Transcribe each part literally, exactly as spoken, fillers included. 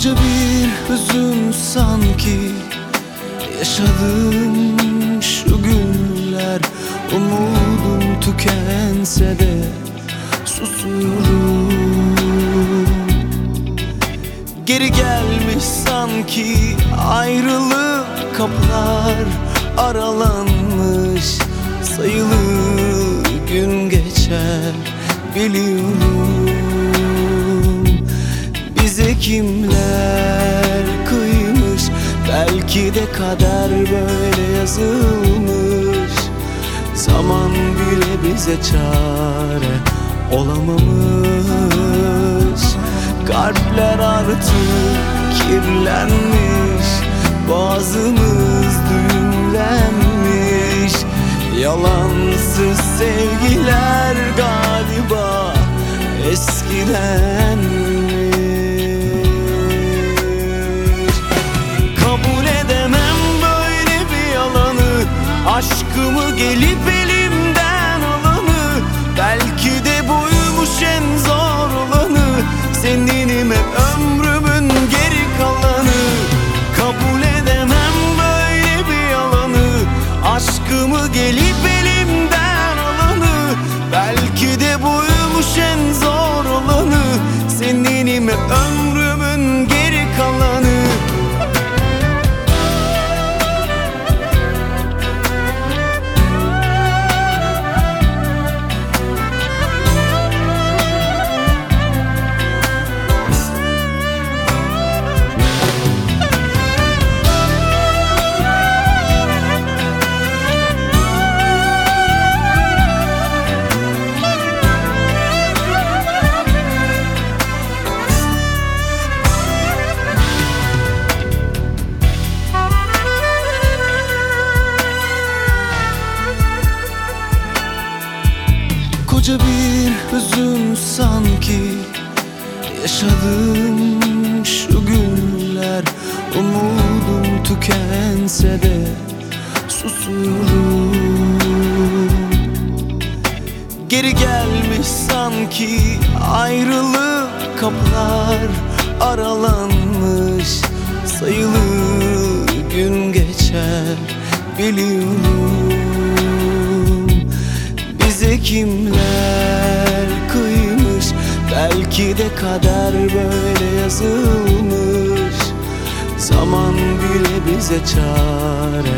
Koca bir hüzün sanki yaşadım şu günler. Umudum tükense de susuyorum. Geri gelmiş sanki ayrılık, kapılar aralanmış. Sayılı gün geçer biliyorum. Bize kimler kıymış, belki de kader böyle yazılmış. Zaman bile bize çare olamamış. Kalpler artık kirlenmiş, boğazımız düğümlenmiş. Yalansız sevgiler galiba eskidenmiş. Kabul edemem böyle bir yalanı, aşkımı gelip elimden alanı. Belki de buymuş en zor olanı, seninim hep ömrümün geri kalanı. Kabul edemem böyle bir yalanı, aşkımı gelip elimden alanı. Belki de buymuş en zor olanı, seninim hep ömrümün geri kalanı. Koca bir hüzün sanki yaşadım şu günler. Umudum tükense de susuyorum. Geri gelmiş sanki ayrılık, kapılar aralanmış. Sayılı gün geçer biliyorum. Bize kimler kıymış, belki de kader böyle yazılmış. Zaman bile bize çare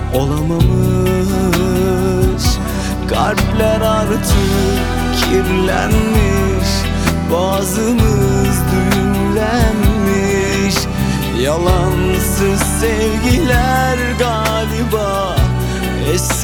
olamamış. Kalpler artık kirlenmiş, boğazımız düğümlenmiş. Yalansız sevgiler galiba eski